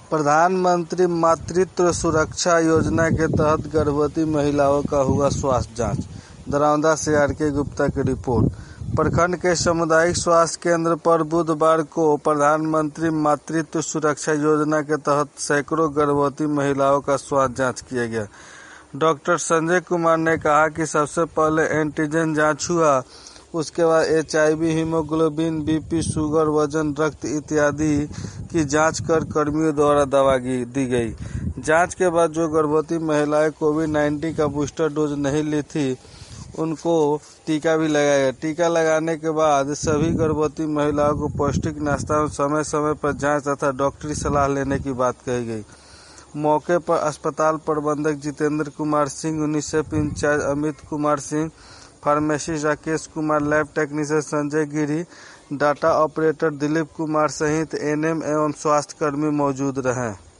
प्रधानमंत्री मातृत्व सुरक्षा योजना के तहत गर्भवती महिलाओं का हुआ स्वास्थ्य जांच। दरौंदा से आर.के. गुप्ता की रिपोर्ट। प्रखंड के सामुदायिक स्वास्थ्य केंद्र पर बुधवार को प्रधानमंत्री मातृत्व सुरक्षा योजना के तहत सैकड़ों गर्भवती महिलाओं का स्वास्थ्य जांच किया गया। डॉक्टर संजय कुमार ने कहा कि सबसे पहले एंटीजन जांच हुआ, उसके बाद HIV, हीमोग्लोबिन, BP, शुगर, वजन, रक्त इत्यादि की जांच कर कर्मियों द्वारा दवा दी गई। जांच के बाद जो गर्भवती महिलाएं कोविड-19 का बूस्टर डोज नहीं ली थी उनको टीका भी लगाया गया। टीका लगाने के बाद सभी गर्भवती महिलाओं को पौष्टिक नाश्ता और समय समय पर जांच तथा डॉक्टरी सलाह लेने की बात कही गई। मौके पर अस्पताल प्रबंधक Jitendra Kumar Singh, UNICEF incharge Amit Kumar Singh, pharmacist Rakesh Kumar, lab technician Sanjay Giri, data operator Dilip Kumar सहित NM एवं स्वास्थ्य कर्मी मौजूद रहे।